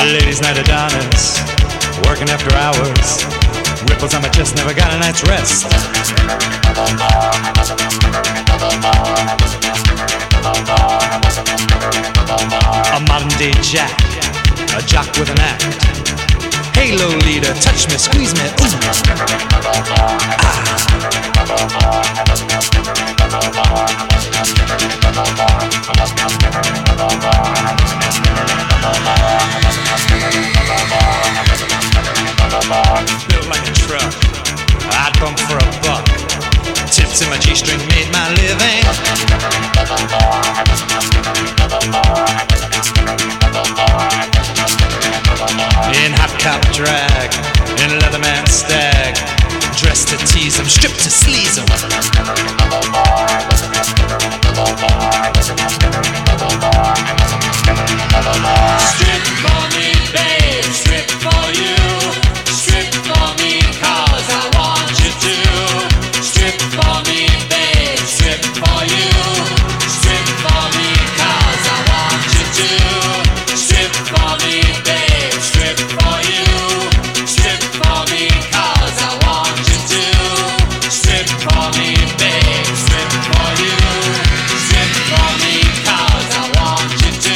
Ladies' night Adonis, working after hours. Ripples on my chest, never got a night's rest. A modern day jack, a jock with an act. Hey Lolita, touch me, squeeze me, ooh. Built like a truck, I'd bump for a buck. Tips in my G-string made my living. In hot cop drag, in leatherman stag, dressed to tease 'em, stripped to sleaze 'em. Strip for me, babe, strip for you. Strip for me, 'cause I want you to. Strip for me, babe, strip for you. Strip for me, 'cause I want you to. Strip for me, babe, strip for you. Strip for me, 'cause I want you to. Strip for me, babe, strip for you. Strip for me, 'cause I want you to.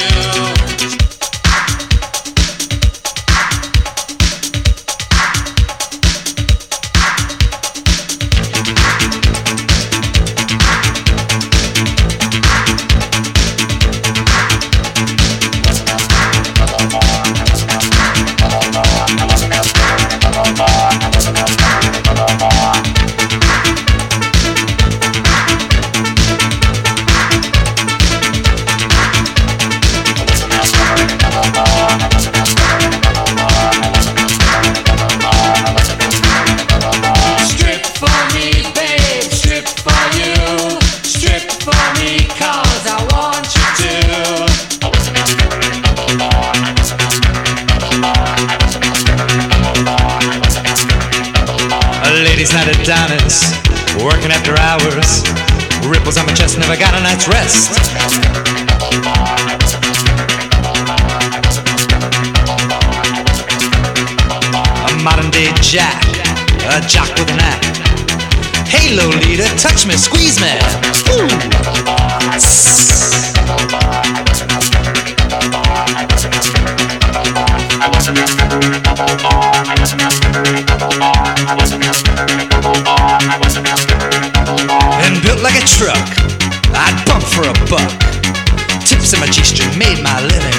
Strip for me, babe, strip for you. Strip for me, 'cause I want you to. Ladies' night Adonis, working after hours. Ripples on my chest, never got a night's rest. A modern day jack, a jock with an act. Hey Lolita, touch me, squeeze me. Ooh. And built like a truck, I'd bump for a buck. Tips in my G-string made my living.